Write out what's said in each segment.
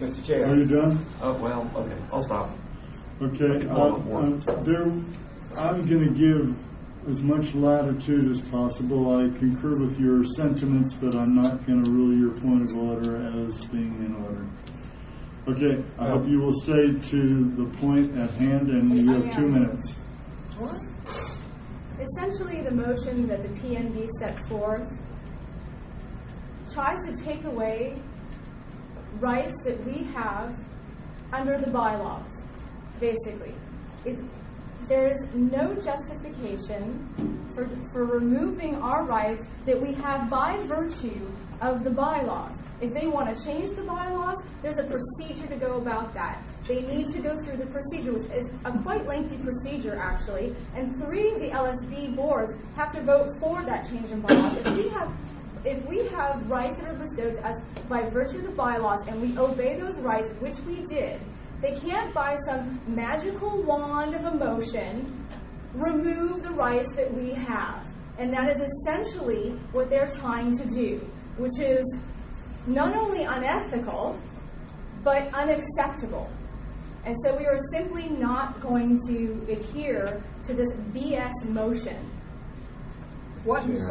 Mr. Chair. Are you done? Oh, well, okay. I'll stop. Okay. I'm going to give as much latitude as possible. I concur with your sentiments, but I'm not going to rule your point of order as being in order. Okay. I hope you will stay to the point at hand, and you have 2 minutes. Essentially, the motion that the PNB set forth tries to take away rights that we have under the bylaws, basically. There is no justification for removing our rights that we have by virtue of the bylaws. If they want to change the bylaws, there's a procedure to go about that. They need to go through the procedure, which is a quite lengthy procedure, actually, and 3 of the LSB boards have to vote for that change in bylaws. If we have rights that are bestowed to us by virtue of the bylaws and we obey those rights, which we did, they can't, by some magical wand of emotion, remove the rights that we have. And that is essentially what they're trying to do, which is not only unethical, but unacceptable. And so we are simply not going to adhere to this BS motion. What? Who's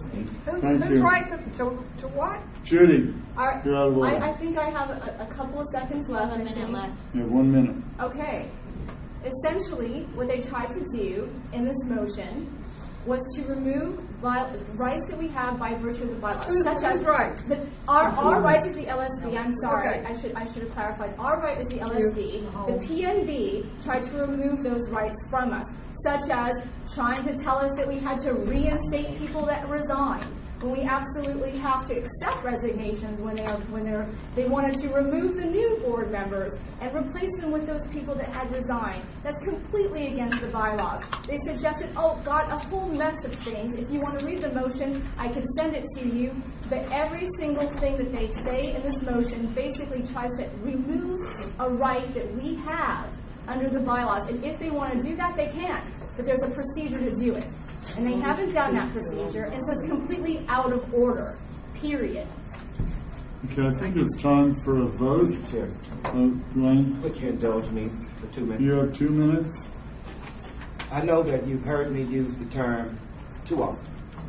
right to what? Judy, you're out of order. I think I have a couple of seconds left. 1 minute left. You have 1 minute. Okay. Essentially, what they tried to do in this motion was to remove rights that we have by virtue of the bylaws. Such as rights? Our right is the LSB. I'm sorry. Okay. I should have clarified. Our right is the LSB. The PNB tried to remove those rights from us, such as trying to tell us that we had to reinstate people that resigned, when we absolutely have to accept resignations when they wanted to remove the new board members and replace them with those people that had resigned. That's completely against the bylaws. They suggested, a whole mess of things. If you want to read the motion, I can send it to you. But every single thing that they say in this motion basically tries to remove a right that we have under the bylaws. And if they want to do that, they can. But there's a procedure to do it. And they haven't done that procedure, and so it's completely out of order, period. Okay, I think it's time for a vote. Mr. Chair. Dwayne? Would you indulge me for 2 minutes? You have 2 minutes. I know that you've heard me use the term too often.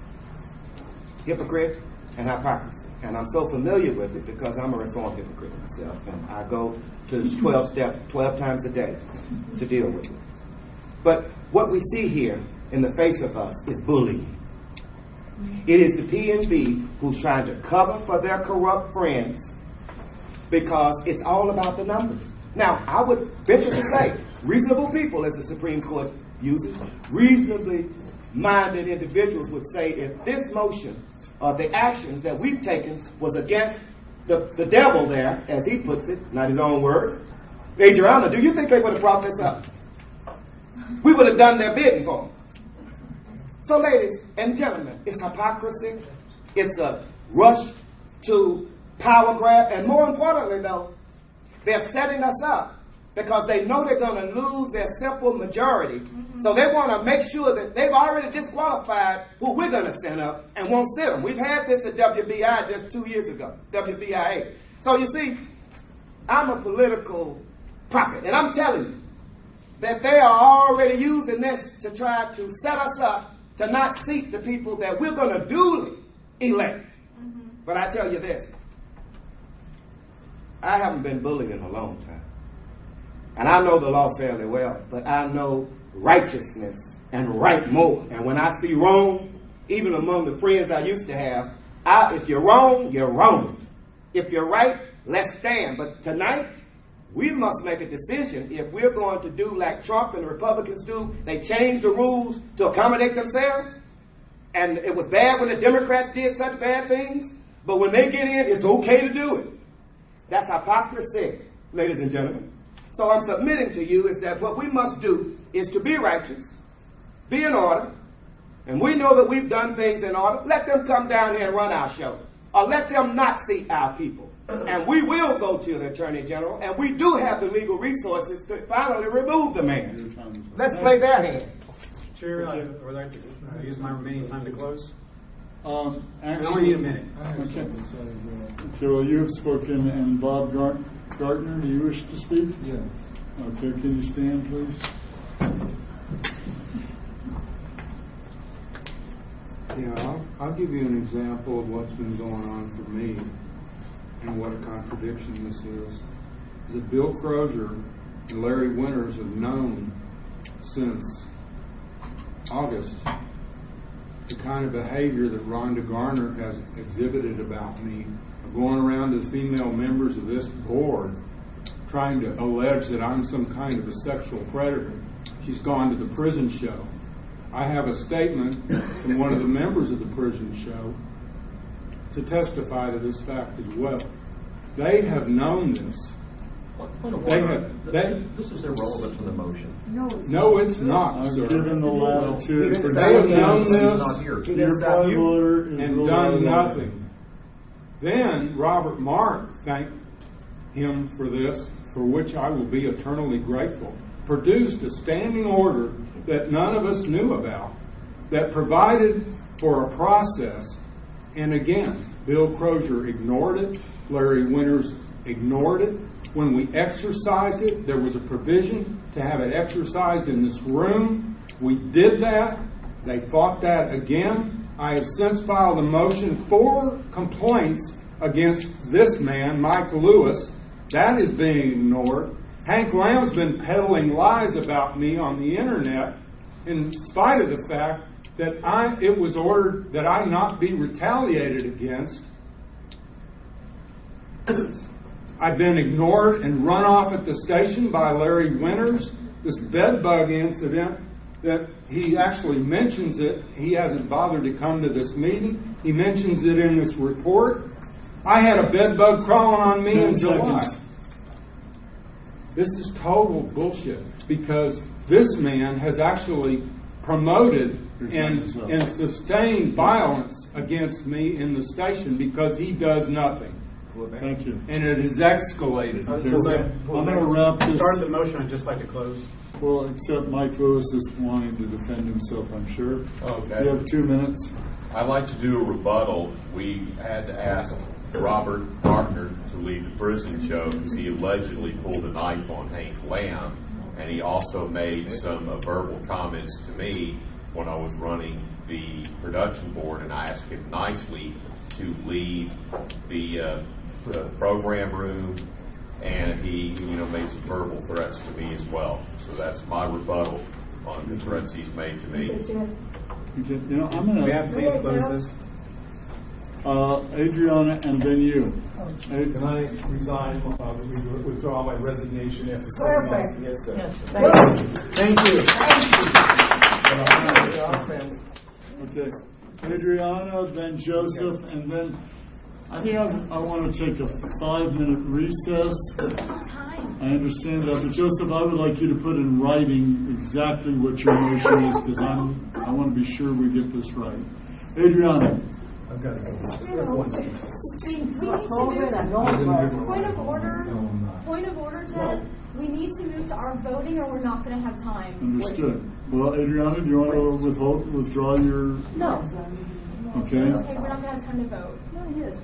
Hypocrite and hypocrisy. And I'm so familiar with it because I'm a reformed hypocrite myself. And I go to 12 steps 12 times a day to deal with it. But what we see here in the face of us is bullying. It is the PNB who's trying to cover for their corrupt friends because it's all about the numbers. Now, I would venture to say, reasonable people, as the Supreme Court uses, reasonably minded individuals would say if this motion or the actions that we've taken was against the devil there, as he puts it, not his own words, Major Honor, do you think they would have brought this up? We would have done their bidding for them. So, ladies and gentlemen, it's hypocrisy. It's a rush to power grab. And more importantly, though, they're setting us up because they know they're going to lose their simple majority. Mm-hmm. So they want to make sure that they've already disqualified who we're going to send up and won't sit them. We've had this at WBI just 2 years ago, WBIA. So you see, I'm a political prophet, and I'm telling you that they are already using this to try to set us up to not seat the people that we're going to duly elect. Mm-hmm. But I tell you this, I haven't been bullied in a long time. And I know the law fairly well, but I know righteousness and right more. And when I see wrong, even among the friends I used to have, if you're wrong, you're wrong. If you're right, let's stand. But tonight, we must make a decision if we're going to do like Trump and the Republicans do. They change the rules to accommodate themselves. And it was bad when the Democrats did such bad things. But when they get in, it's okay to do it. That's hypocrisy, ladies and gentlemen. So I'm submitting to you is that what we must do is to be righteous, be in order, and we know that we've done things in order. Let them come down here and run our show. Or let them not seat our people. And we will go to the Attorney General, and we do have the legal resources to finally remove the man. Let's play their hand. Chair, I would like to use my remaining time to close. I only need a minute. Okay. Okay, well, you have spoken, and Bob Gartner, do you wish to speak? Yeah. Okay, can you stand, please? Yeah, I'll give you an example of what's been going on for me and what a contradiction this is. That Bill Crozier and Larry Winters have known since August the kind of behavior that Rhonda Garner has exhibited about me, going around to the female members of this board trying to allege that I'm some kind of a sexual predator. She's gone to the prison show. I have a statement from one of the members of the prison show to testify to this fact as well. They have known this. This is irrelevant to the motion. No, it's not, I've sir. given the latitude for They have known Not this here. Your point of order is and ruled done out. nothing. Then Robert Mark thanked him for this, for which I will be eternally grateful, produced a standing order that none of us knew about, that provided for a process. And again, Bill Crozier ignored it. Larry Winters ignored it. When we exercised it, there was a provision to have it exercised in this room. We did that. They fought that again. I have since filed a motion for complaints against this man, Mike Lewis. That is being ignored. Hank Lamb's been peddling lies about me on the internet in spite of the fact that it was ordered that I not be retaliated against. I've been ignored and run off at the station by Larry Winters. This bed bug incident that he actually mentions it. He hasn't bothered to come to this meeting. He mentions it in this report. I had a bed bug crawling on me in July. This is total bullshit because this man has actually promoted and sustained violence against me in the station because he does nothing. Thank you. And it has escalated. I'm going to wrap this. Start the motion. I'd just like to close. Well, except Mike Lewis is wanting to defend himself, I'm sure. Okay. You have 2 minutes. I'd like to do a rebuttal. We had to ask Robert Gartner to leave the prison show because he allegedly pulled a knife on Hank Lamb, and he also made some verbal comments to me when I was running the production board, and I asked him nicely to leave the program room, and he made some verbal threats to me as well. So that's my rebuttal on the threats he's made to me. Okay, I'm going to. May I please close this? Adriana, and then you. Can I resign, withdraw my resignation after... Perfect. Yes, sir. Thank you. Okay. Adriana, then Joseph, and then I think I want to take a 5-minute recess. Time. I understand that, but Joseph, I would like you to put in writing exactly what your motion is because I want to be sure we get this right. Adriana. I've got to go. We need to move. Point of order, Ted. We need to move to our voting, or we're not going to have time. Understood. Well, Adriana, do you want to withdraw your? No. Okay. Okay, we're not going to have time to vote. No, yes.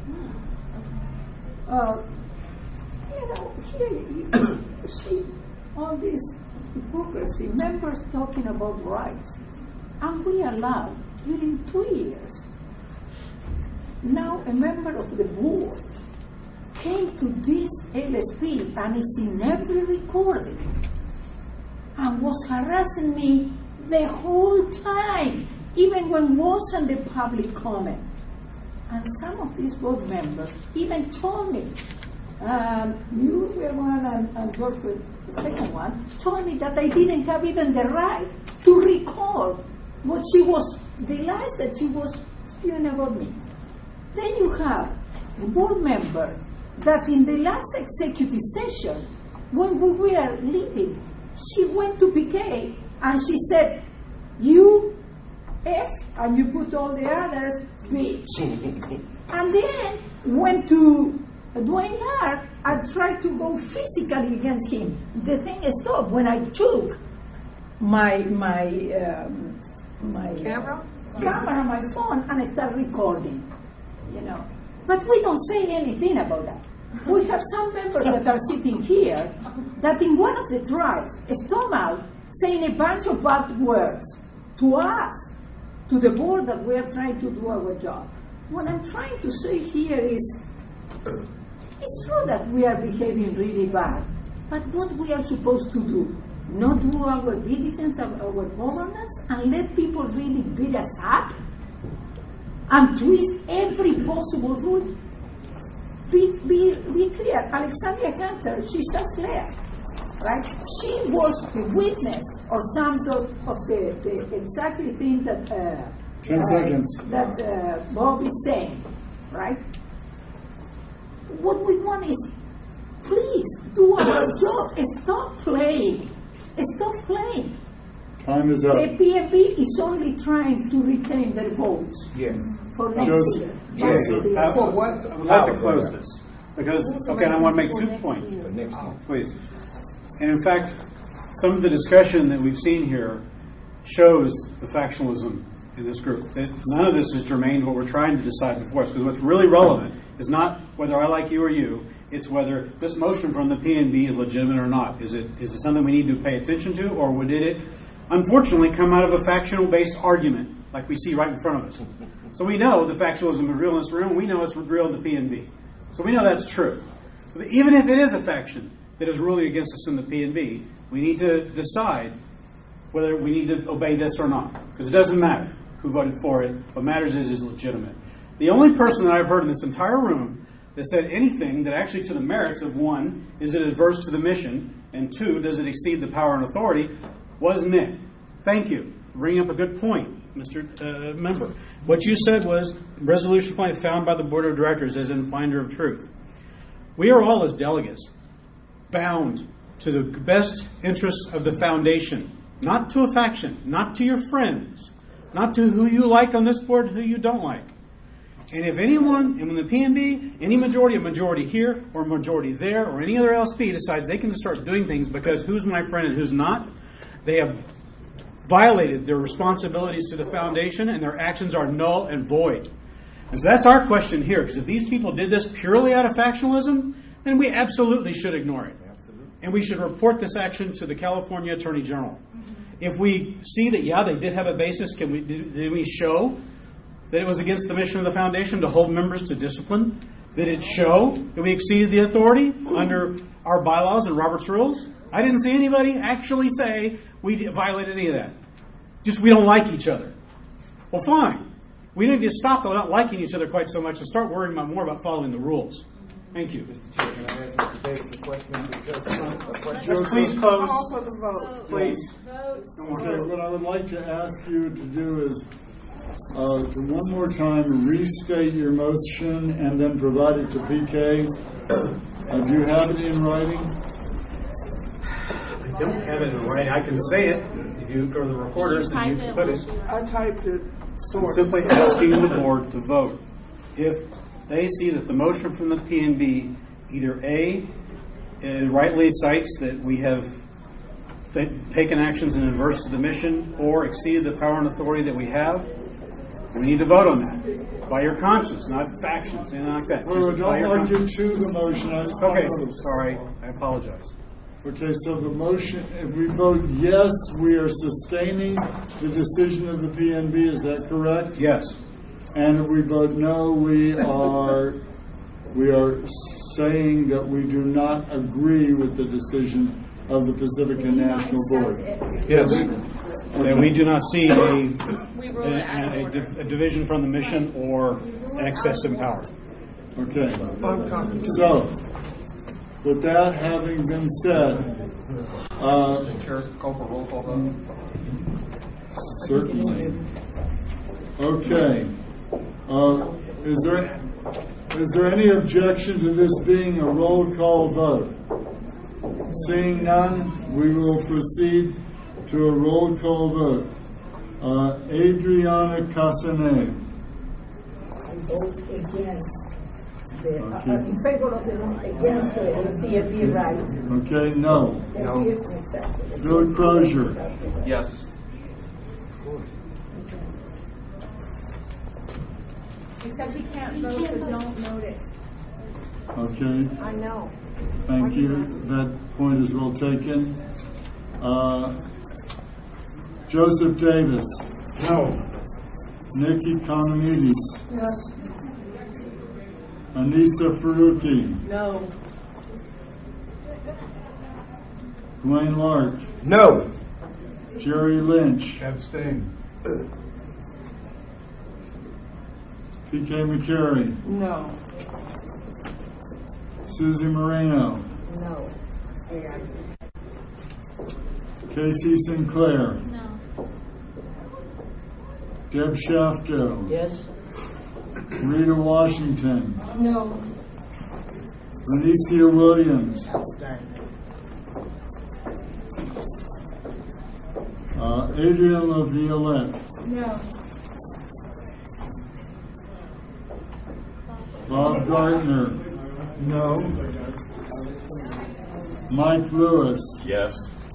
Here you see all this hypocrisy, members talking about rights, and we allowed during 2 years. Now a member of the board came to this LSP and is in every recording and was harassing me the whole time, even when wasn't the public comment. And some of these board members even told me, you were one and Gertrude, the second one, told me that I didn't have even the right to recall what she was, the lies that she was spewing about me. Then you have a board member that in the last executive session, when we were leaving, she went to PK and she said, you F, and you put all the others, bitch. And then went to Dwayne Lark and tried to go physically against him. The thing stopped when I took my Camera? camera, my phone, and I start recording, you know. But we don't say anything about that. We have some members that are sitting here that in one of the trials storm out saying a bunch of bad words to us, to the board that we are trying to do our job. What I'm trying to say here is, it's true that we are behaving really bad, but what we are supposed to do, not do our diligence of our governance and let people really beat us up and twist every possible rule. Be clear, Alexandria Hunter, she just left, right? She was the witness or some of the exactly thing that 10 seconds. That Bob is saying, right? What we want is, please do our job. Stop playing. Stop playing. Time is up. The PNB is only trying to retain their votes Yes. for next Joseph. year. Joseph. For what? I would like to close this, because, okay, and I want to make 2 points, please. And in fact, some of the discussion that we've seen here shows the factionalism in this group. That none of this is germane to what we're trying to decide before us, because what's really relevant is not whether I like you or you, it's whether this motion from the PNB is legitimate or not. Is it something we need to pay attention to, or did it, unfortunately, come out of a factional-based argument like we see right in front of us? So we know the factionalism is real in this room. We know it's real in the PNB. So we know that's true. But even if it is a faction that is ruling against us in the PNB, we need to decide whether we need to obey this or not. Because it doesn't matter who voted for it. What matters is legitimate. The only person that I've heard in this entire room that said anything that actually to the merits of, 1, is it adverse to the mission, and 2, does it exceed the power and authority, was Nick. Thank you for bringing up a good point, Mr. Member. What you said was, resolution point found by the Board of Directors as in finder of truth. We are all, as delegates, bound to the best interests of the foundation, not to a faction, not to your friends, not to who you like on this board and who you don't like. And if anyone, and when the PNB, any majority, a majority here or a majority there, or any other LSP decides they can just start doing things because who's my friend and who's not, they have violated their responsibilities to the foundation, and their actions are null and void. And so that's our question here, because if these people did this purely out of factionalism, then we absolutely should ignore it. And we should report this action to the California Attorney General. If we see that, yeah, they did have a basis, did we show that it was against the mission of the foundation to hold members to discipline? Did it show that we exceeded the authority under our bylaws and Robert's rules? I didn't see anybody actually say we violated any of that. Just we don't like each other. Well, fine. We need to stop not liking each other quite so much and start worrying more about following the rules. Thank you. Mr. Chair, can I ask Mr. Davis a question? Just please close. Call for the vote. Please. Okay, what I would like to ask you to do is to one more time restate your motion and then provide it to PK. Do you have it in writing? I don't have it in writing. I can say it for the recorders. Type it. Put it. I typed it. I'm simply asking the board to vote. If they see that the motion from the PNB either A, rightly cites that we have taken actions in adverse to the mission or exceeded the power and authority that we have, we need to vote on that. By your conscience, not factions, anything like that. Well, don't argue to the motion. Okay, sorry. I apologize. Okay, so the motion, if we vote yes, we are sustaining the decision of the PNB, is that correct? Yes. And if we vote no, we are saying that we do not agree with the decision of the Pacifica National Board. Yes. And we do not see a division from the mission or an excess in power. Okay. So, with that having been said, Chair, call for roll call vote. certainly. Okay. Is there any objection to this being a roll call vote? Seeing none, we will proceed to a roll call vote. Adriana Casanet. I vote against in favor of against the PNB right. Okay, no. No. Bill Crozier. Yes. Except he can't vote, so don't note it. Okay, I know. thank you. That point is well taken. Joseph Davis. No. Nikki Konomidis. Yes. Anissa Faruqi. No. Dwayne Lark. No. Jerry Lynch. Abstain. P.K. McCary. No. Susie Moreno. No. Casey Sinclair. No. Deb Shafto. Yes. Rita Washington. No. Vinicia Williams. Adrian LaViolette. No. Bob Gardner. No. Mike Lewis. Yes.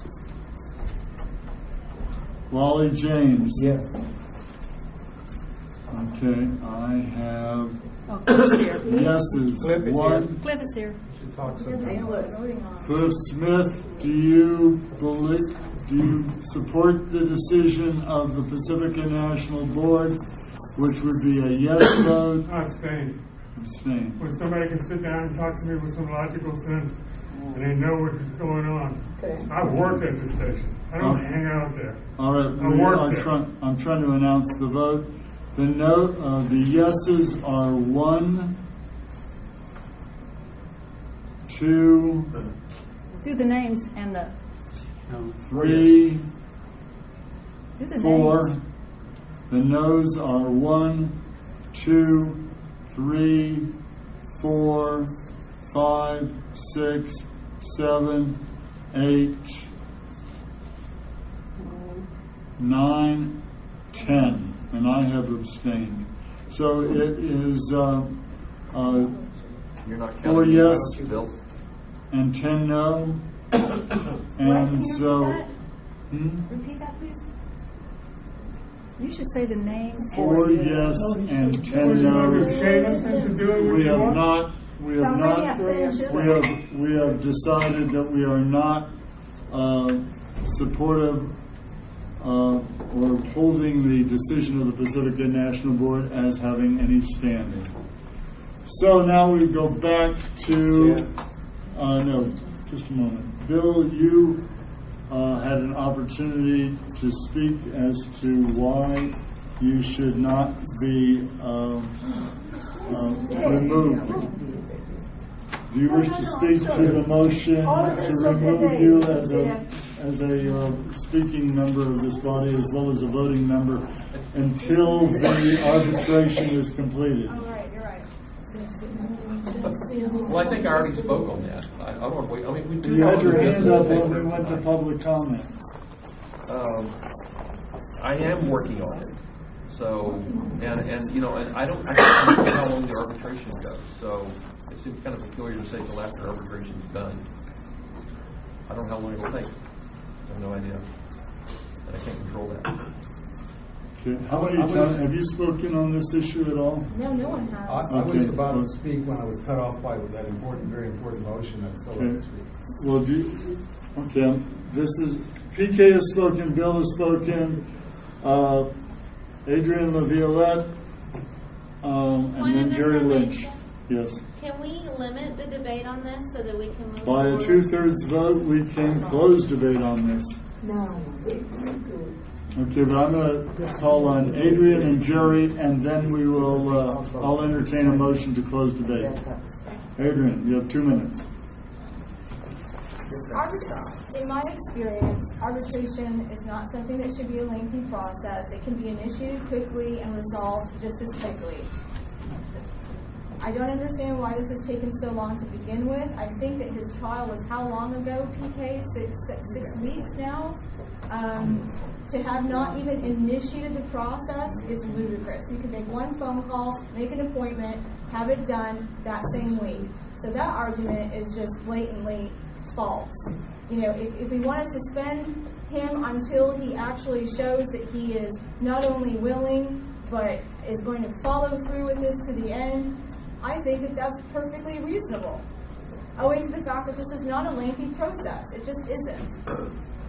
Wally James. Yes. Okay, I have Oh, Cliff's here. yeses. Cliff is One. Cliff is here. Cliff Smith, do you support the decision of the Pacifica National Board, which would be a yes vote? I abstain. Abstain. When somebody can sit down and talk to me with some logical sense and they know what is going on. I've worked at the station. I don't hang out there. All right, I'm trying to announce the vote. The yeses are 1, 2, Do the names and the 3, do the 4. names. The noes are 1, 2, 3, 4, 5, 6, 7, 8, 9, 10. And I have abstained. So it is You're not 4 counting me, yes aren't you, Bill? and 10 no. Can And you so, repeat that, please? You should say the name. 4 yes and 10 no. Seamus into doing what We you have want? not. We have decided that we are not supportive or holding the decision of the Pacifica National Board as having any standing. So now we go back to no, just a moment. Bill, you had an opportunity to speak as to why you should not be removed. Do you wish to speak to the motion to remove you as a speaking member of this body as well as a voting member until the arbitration is completed? Oh, right, you're right. Well, I think I already spoke on that. I don't want to wait. I mean, we do. You had know your the hand business up of when paper. we went to public comment. I am working on it. So, and you know, and I don't actually know how long the arbitration goes. So it seems kind of peculiar to say till after arbitration is done. I don't know how long it will take. I have no idea. And I can't control that. Okay. How many times have you spoken on this issue at all? No, no one has. I was Okay. about to speak when I was cut off by that important, very important motion, and so Okay. to speak. Well, okay. This is PK has spoken. Bill has spoken. Adrian LaViolette, and Point then of Jerry Lynch. information. Yes. Can we limit the debate on this so that we can move By a forward? 2/3 vote, we can close debate on this. No. Okay, but I'm going to call on Adrian and Jerry, and then we will. I'll entertain a motion to close debate. Adrian, you have 2 minutes. In my experience, arbitration is not something that should be a lengthy process. It can be initiated quickly and resolved just as quickly. I don't understand why this has taken so long to begin with. I think that his trial was how long ago, PK? Six weeks now? To have not even initiated the process is ludicrous. You can make one phone call, make an appointment, have it done that same week. So that argument is just blatantly false. You know, if we want to suspend him until he actually shows that he is not only willing but is going to follow through with this to the end, I think that that's perfectly reasonable, owing to the fact that this is not a lengthy process. It just isn't.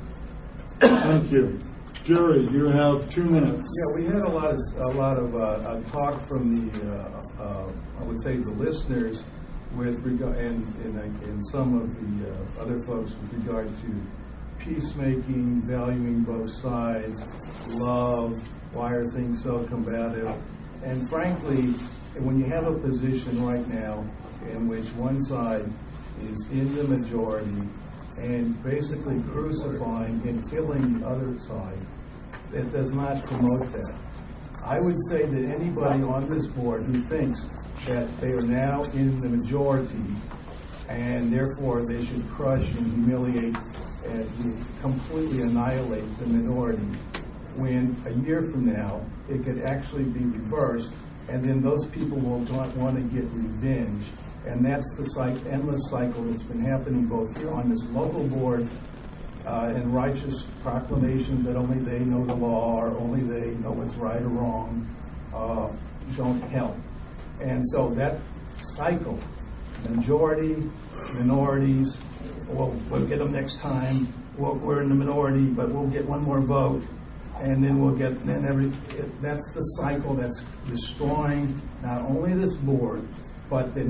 Thank you. Jerry, you have 2 minutes. Yeah, we had a lot of talk from the I would say the listeners with regard and some of the other folks with regard to peacemaking, valuing both sides, love, why are things so combative, and frankly, when you have a position right now in which one side is in the majority and basically crucifying and killing the other side, that does not promote that. I would say that anybody on this board who thinks that they are now in the majority and therefore they should crush and humiliate and completely annihilate the minority, when a year from now it could actually be reversed, and then those people will not want to get revenge. And that's the endless cycle that's been happening both here on this local board and righteous proclamations that only they know the law or only they know what's right or wrong don't help. And so that cycle, majority, minorities, we'll get them next time. We're in the minority, but we'll get one more vote, and then we'll get that's the cycle that's destroying not only this board, but the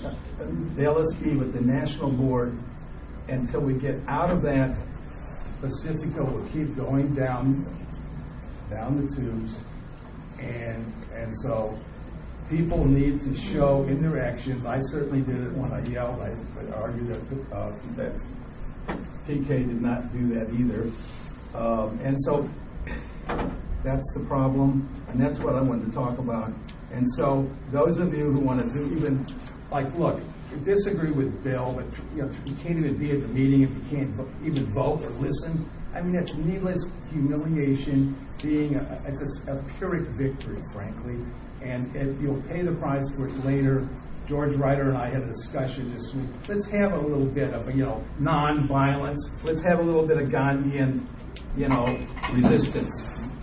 LSB, but the national board. Until we get out of that, Pacifica will keep going down the tubes, and so people need to show in their actions. I certainly did it when I yelled. I would argue that PK did not do that either, and so that's the problem, and that's what I wanted to talk about. And so those of you who want to do even look. Disagree with Bill, but you can't even be at the meeting if you can't even vote or listen. I mean, it's needless humiliation. It's a Pyrrhic victory, frankly, and you'll pay the price for it later. George Ryder and I had a discussion this week. Let's have a little bit of non-violence. Let's have a little bit of Gandhian, resistance.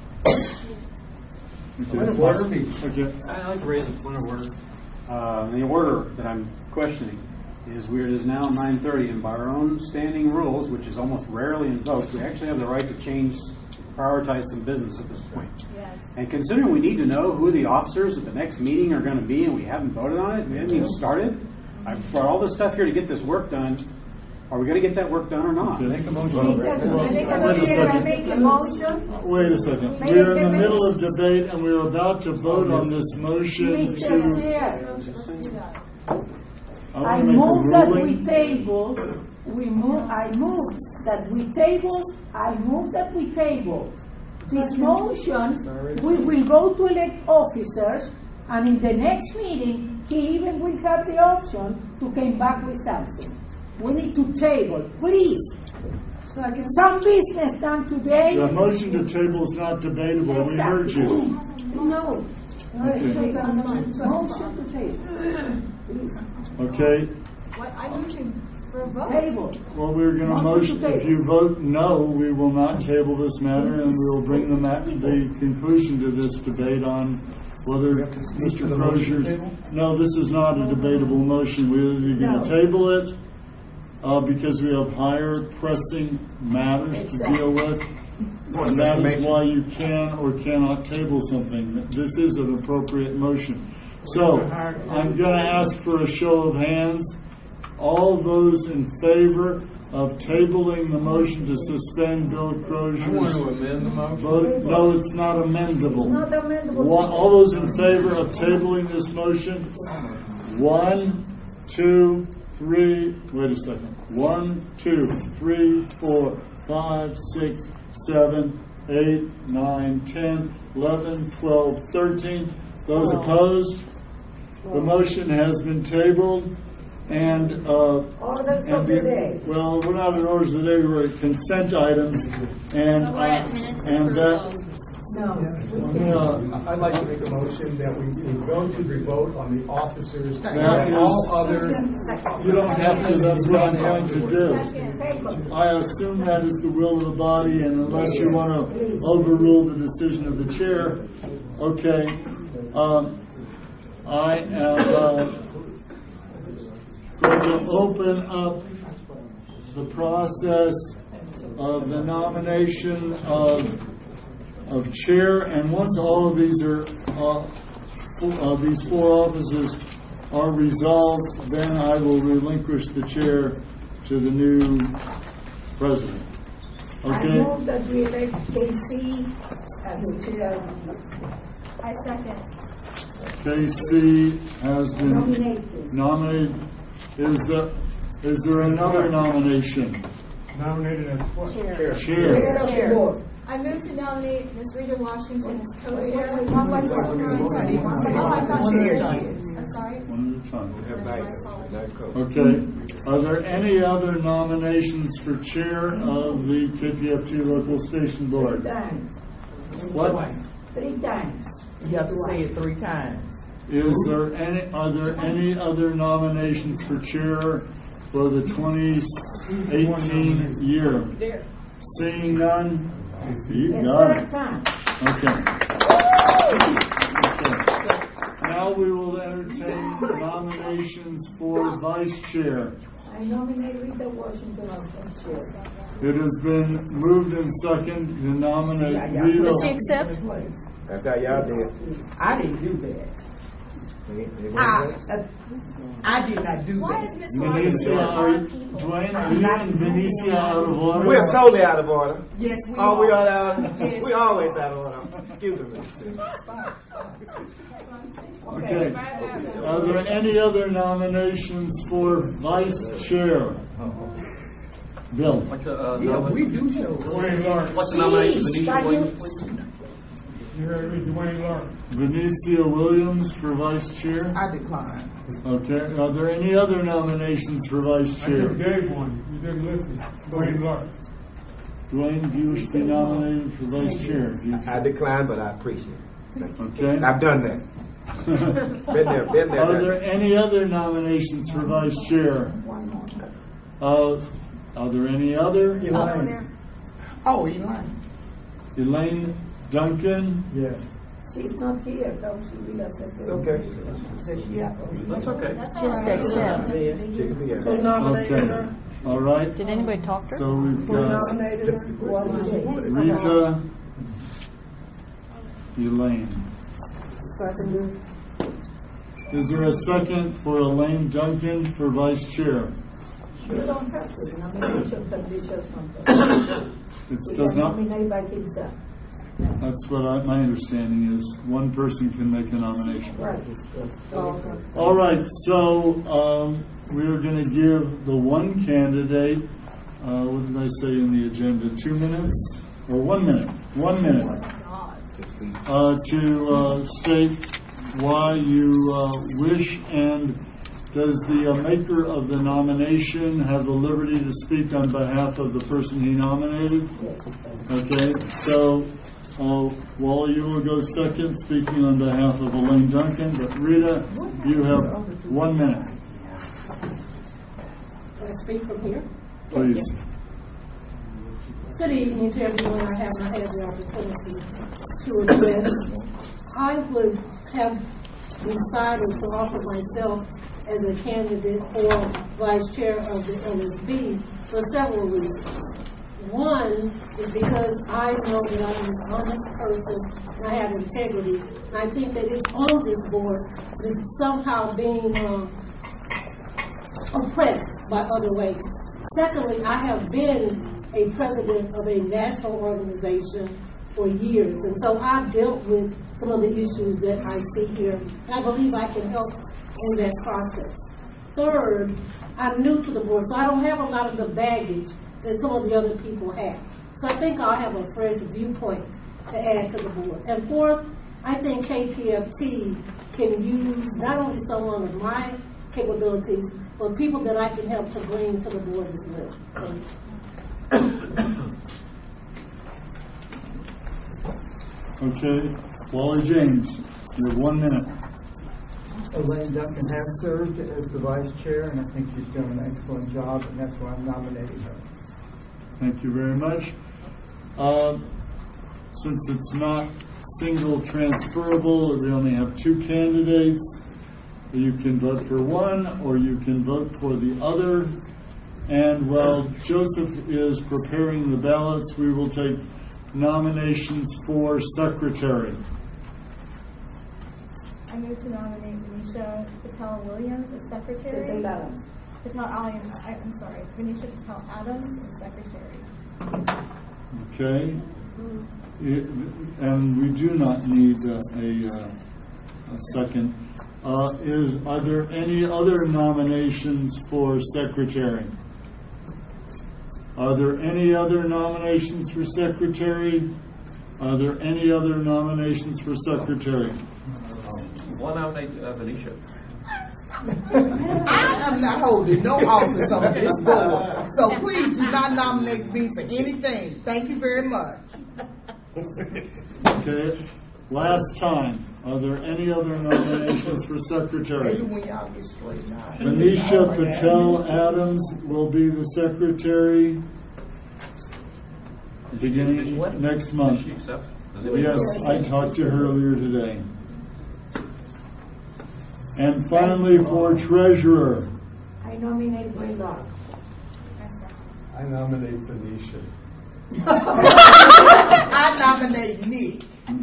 Point of order. I'd like to raise a point of order. The order that I'm questioning is it is now 9:30, and by our own standing rules, which is almost rarely invoked, we actually have the right to prioritize some business at this point. Yes. And considering we need to know who the officers at the next meeting are going to be, and we haven't voted on it, we haven't even started. I brought all this stuff here to get this work done. Are we going to get that work done or not? Make a motion. Make a motion. Wait a second. We're in the middle of debate, and we're about to vote on this motion Mr. Chair, I I move that we table. I move that we table this motion. We will go to elect officers, and in the next meeting, he even will have the option to come back with something. We need to table, please. Some business done today. The motion to table is not debatable. Exactly. We heard you. No. Okay. Motion to table. Please. Okay. I'm moving for a vote. Table. Well, we're going to motion. If you vote no, we will not table this matter, and we will bring the conclusion to this debate on whether Mr. Crozier's. No, this is not a debatable motion. We're going to table it because we have higher pressing matters to deal with. And that is why you can or cannot table something. This is an appropriate motion. So, I'm going to ask for a show of hands. All those in favor of tabling the motion to suspend Bill Crozier's I want to amend the motion. vote? No, it's not amendable. Not amendable. All those in favor of tabling this motion? 1, 2, 3. Wait a second. 1, 2, 3, 4, 5, 6, 7, 8, 9, 10, 11, 12, 13. Those opposed? The motion has been tabled. And orders of the day. Well, we're not at orders of the day. We're at consent items, and We're at minutes and of that. approval. No. I'd like to make a motion that we go to the vote on the officers. That All other. You don't have to. That's what I'm going to do. Second. I assume that is the will of the body, and unless you want to overrule the decision of the chair, Okay. I am going to open up the process of the nomination of chair, and once all of these are these four offices are resolved, then I will relinquish the chair to the new president. Okay. I move that we elect KC as the chair. I second. KC has been nominated. Is there another nomination? Nominated as what? Chair. Chair of the board. I move to nominate Ms. Rita Washington as co-chair. Wait, one by one. Oh, I thought she was done. I'm sorry. One at a time. My apologies. Okay. Are there any other nominations for chair of the KPFT local station board? 3 times. What? 3 times. You have to say it 3 times. Are there any other nominations for chair for the 2018 year? Seeing none, you got it. Okay. Now we will entertain nominations for vice chair. I nominate Rita Washington as vice chair. It has been moved and seconded to nominate Rita. Does she accept? That's how y'all did. I didn't do that. I did not do Why that. is Ms. Venetia, Washington Dwayne, are you and Venetia out of order? We're totally out of order. Yes, we Oh, we are. are out. We always out of order. Excuse me. Okay. Are there any other nominations for vice chair? Bill. Yeah, we do show. Dwayne Lawrence. What's the nomination, Venetia Williams, please? You heard me, Dwayne Lawrence. Venetia Williams for vice chair. I decline. Okay. Are there any other nominations for vice I chair? just gave one. You didn't listen. Dwayne Lawrence. Dwayne, do you wish to be nominated for vice chair? Do you I accept? decline, but I appreciate it. Okay. I've done that. Been there. Are done there any other nominations for vice chair? Are there any other? Oh, Elaine. Elaine Duncan? Yes. She's not here, though. She will accept it. Okay. Says she have to be. That's okay. Just accept. She can be Who out. nominated her? Okay. All right. Did anybody talk to her? So we've Who got nominated her? Rita, Elaine. Second. Is there a second for Elaine Duncan for vice chair? You don't have to. The nomination can be just one. It does not. Nominate by himself. That's what my understanding is. One person can make a nomination. Right. All right. So we're going to give the one candidate. What did I say in the agenda? 2 minutes or 1 minute? 1 minute to state why you wish, and does the maker of the nomination have the liberty to speak on behalf of the person he nominated? Okay, so Wally, you will go second, speaking on behalf of Elaine Duncan, but Rita, you have 1 minute. Can I speak from here? Please. Good evening to everyone I have not had the opportunity to address. I would have decided to offer myself as a candidate for vice chair of the LSB for several reasons. One is because I know that I'm an honest person and I have integrity. And I think that it's on this board that it's somehow being oppressed by other ways. Secondly, I have been a president of a national organization for years, and so I've dealt with some of the issues that I see here. And I believe I can help in that process. Third, I'm new to the board, so I don't have a lot of the baggage that some of the other people have. So I think I'll have a fresh viewpoint to add to the board. And fourth, I think KPFT can use not only someone of my capabilities, but people that I can help to bring to the board as well. Thank you. Okay, Wally James, you have 1 minute. Elaine Duncan has served as the vice chair, and I think she's done an excellent job, and that's why I'm nominating her. Thank you very much. since it's not single transferable, we only have 2 candidates. You can vote for one or you can vote for the other. And while Joseph is preparing the ballots, we will take nominations for secretary. I move to nominate Venetia Patel Williams as secretary. Patel Adams. Venetia Patel Adams as secretary. Okay. And we do not need a second. Are there any other nominations for secretary? Are there any other nominations for secretary? Are there any other nominations for secretary? One nominate Venetia. I am not holding no office on this board, so please do not nominate me for anything. Thank you very much. Okay. Last time. Are there any other nominations for secretary? Maybe when y'all get straightened out. Venetia Patel Adams will be the secretary beginning next month. Yes, I talked to her earlier today. And finally, for treasurer. I nominate Brenda. I nominate Venetia. I nominate Nick.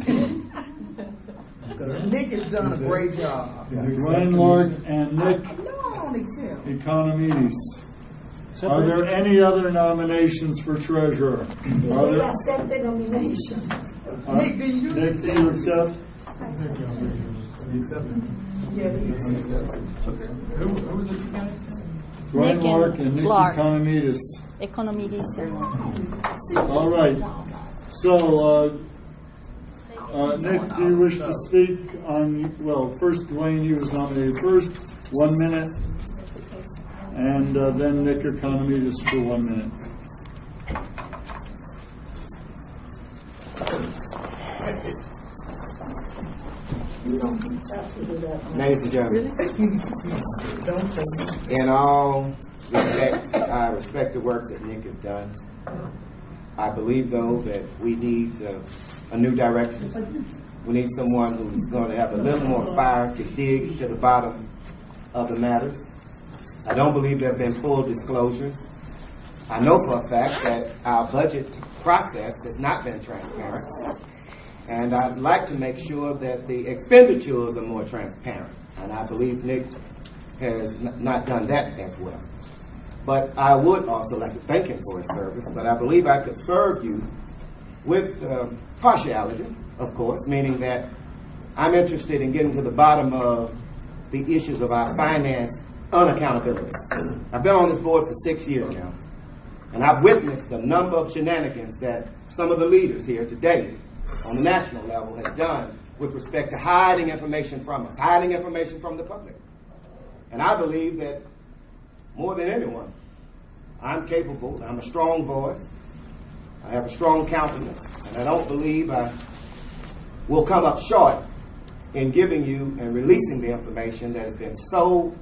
Because Nick has done a great job. Dwayne Lord and Nick Economides. Are there any other nominations for treasurer? Nick accepted nomination. Nick, do you? Nick, do you accept? You accept it? Yeah, he accepted. Who were the 2 candidates? Dwayne Nick Lord and and Nick Clark. Economides. Economides. All right. So, Nick, do you wish to speak on, well, first Dwayne, you was nominated first, 1 minute, and then Nick Economides for 1 minute. Ladies and gentlemen, in all respect, I respect the work that Nick has done. I believe, though, that we need a new direction. We need someone who's going to have a little more fire to dig to the bottom of the matters. I don't believe there have been full disclosures. I know for a fact that our budget process has not been transparent. And I'd like to make sure that the expenditures are more transparent. And I believe Nick has not done that as well. But I would also like to thank him for his service. But I believe I could serve you with partiality, of course, meaning that I'm interested in getting to the bottom of the issues of our finance unaccountability. I've been on this board for 6 years now. And I've witnessed a number of shenanigans that some of the leaders here today on the national level has done with respect to hiding information from us, hiding information from the public. And I believe that more than anyone, I'm capable, I'm a strong voice, I have a strong countenance, and I don't believe I will come up short in giving you and releasing the information that has been so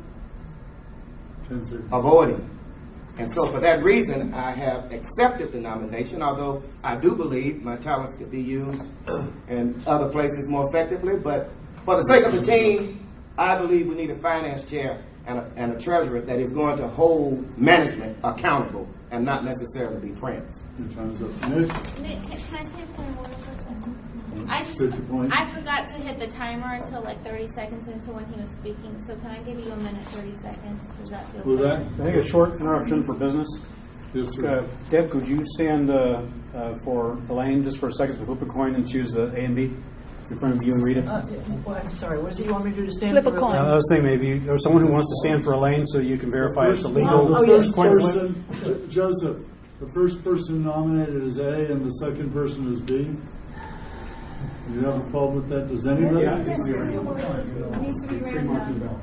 avoiding. And so for that reason, I have accepted the nomination, although I do believe my talents could be used in other places more effectively. But for the sake of the team, I believe we need a finance chair and a treasurer that is going to hold management accountable and not necessarily be friends. In terms of Nick? Nick, can I say a point of order for a second? Mm-hmm. I forgot to hit the timer until like 30 seconds into when he was speaking. So can I give you a minute, 30 seconds? Does that feel fair? I think a short interruption for business. Yes, sir. Deb, could you stand for Elaine just for a second? So flip a coin and choose the A and B in front of you and Rita. Well, I'm sorry. What does he want me to do to stand Flip for? a coin. I was thinking maybe or someone who wants to stand for Elaine so you can verify it's a legal The first coin flip. person, Joseph, the first person nominated is A and the second person is B. Do you have a problem with that? Does anybody? Yeah, It needs to be random.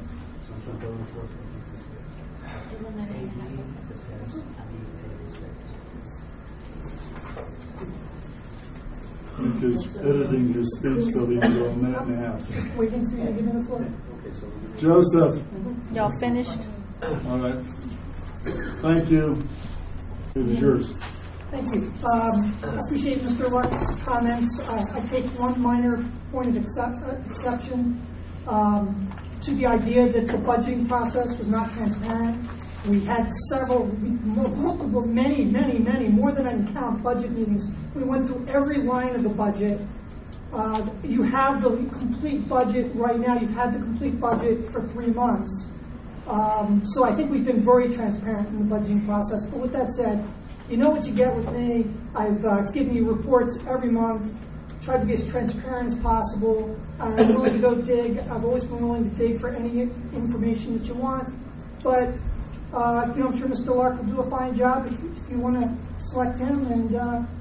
Nick is editing his speech so that he can go a minute and a half. We can see you giving the floor. Joseph. Y'all finished? All right. Thank you. It is yours. Thank you. I appreciate Mr. Luck's comments. I take one minor point of exception to the idea that the budgeting process was not transparent. We had multiple, many, more than I can count, budget meetings. We went through every line of the budget. You have the complete budget right now. You've had the complete budget for 3 months. So I think we've been very transparent in the budgeting process. But with that said, you know what you get with me. I've given you reports every month, tried to be as transparent as possible. I'm willing to go dig. I've always been willing to dig for any information that you want. But I'm sure Mr. Lark will do a fine job if you want to select him. And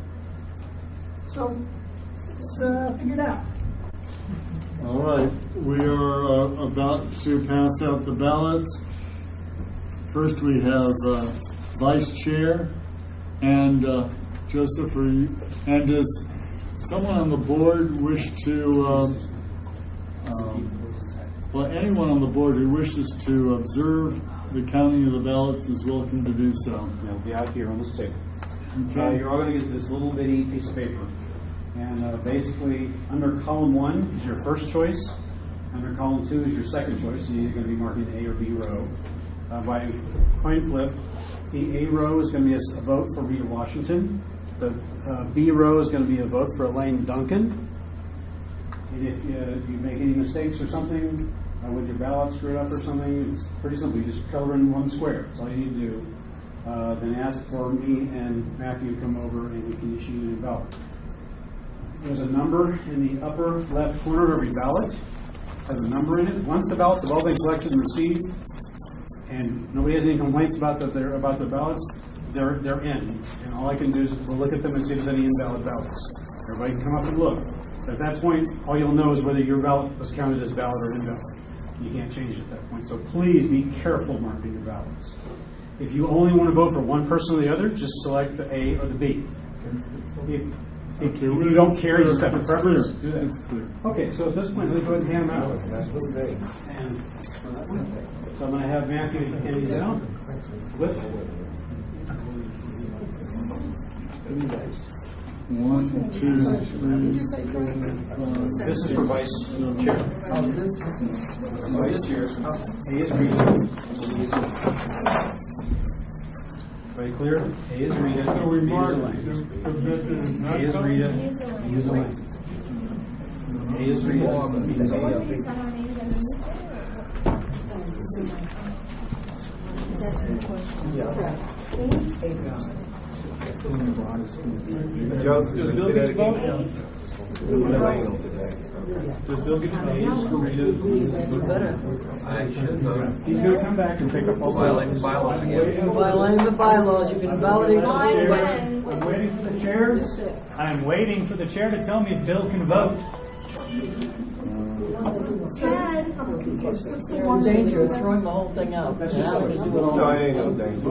so let's figure it out. All right, we are about to pass out the ballots. First, we have Vice Chair and Joseph. And does someone on the board wish to? Anyone on the board who wishes to observe the counting of the ballots is welcome to do so. They'll be out here on this table. Okay. You're all going to get this little bitty piece of paper. And basically, under column 1 is your first choice. Under column 2 is your second choice. You're either going to be marking A or B row. By coin flip, the A row is going to be a vote for Rita Washington. The B row is going to be a vote for Elaine Duncan. And if you make any mistakes or something, with your ballot screwed up or something, it's pretty simple. You just color in one square. That's all you need to do. Then ask for me and Matthew to come over and we can issue you a new ballot. There's a number in the upper left corner of every ballot. It has a number in it. Once the ballots have all been collected and received, and nobody has any complaints about the ballots, they're in. And all I can do is we'll look at them and see if there's any invalid ballots. Everybody can come up and look. At that point, all you'll know is whether your ballot was counted as valid or invalid. You can't change it at that point. So please be careful marking your ballots. If you only want to vote for one person or the other, just select the A or the B. If you don't care, you just have a preference. Do that. It's clear. Okay, so at this point, let me go ahead and hand them out. And so I'm going to have Matthew hand these out. With 1, 2, 3, 4, 5. This is for Vice Chair. Vice Chair. A is Rita. Very clear? A is Rita. A is Rita. B is Elaine. A is Rita. Joseph, does Bill get to vote? Does Bill get to vote? I should vote. He's going to come back and pick up all Violating the bylaws again. Violating the bylaws, you can invalidate the chair. I'm waiting for the chairs. I'm waiting for the chair to tell me if Bill can vote. You're in danger of throwing the whole thing out. No, it ain't no danger.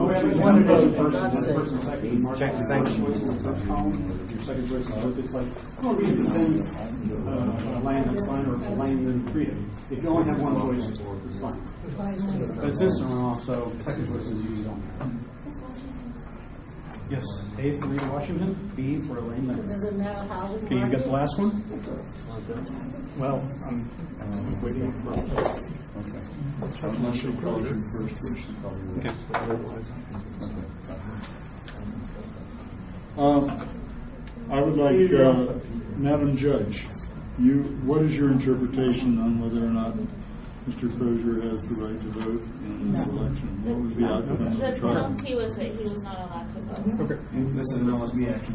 Check the sanctions. Your second choice is it's like, oh, Rita, then Elaine, that's fine, or Elaine, then Rita. If you only have one choice, it's fine. But it's instant runoff, so second choice is usually don't matter. Yes, A for Rita Washington, B for Elaine Leonard. Does it matter how? Okay, you got the last one? Well, I'm waiting for. Okay. Unless she calls you first, or she calls you. Okay. I would like, Madam Judge, what is your interpretation on whether or not Mr. Crozier has the right to vote in this election? What was the outcome of the The trial? penalty was that he was not allowed to vote. Okay. This is an LSB action.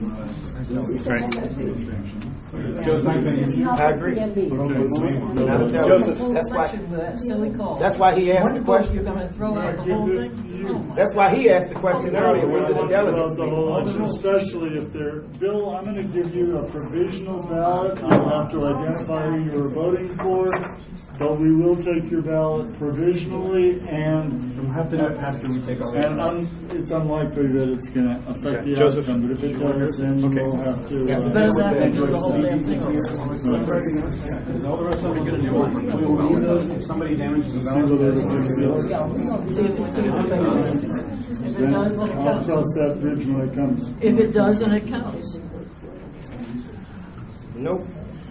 I agree. Joseph, that's why he asked the question. You're going to throw out the whole thing? That's why he asked the question earlier. Whether the delegates the whole election, especially if they're Bill. I'm going to give you a provisional ballot. You'll have to identify who you're voting for, but we will take your ballot provisionally, and we'll have to do it after we take all. And it's unlikely that it's going to affect the outcome. But if it does, then we'll have to. It's better than the whole damn thing over. Because all the rest of them we will leave those if somebody damages the ballot. See if If it does, then it I'll counts. cross that bridge when it comes. If it does, then it counts. Nope.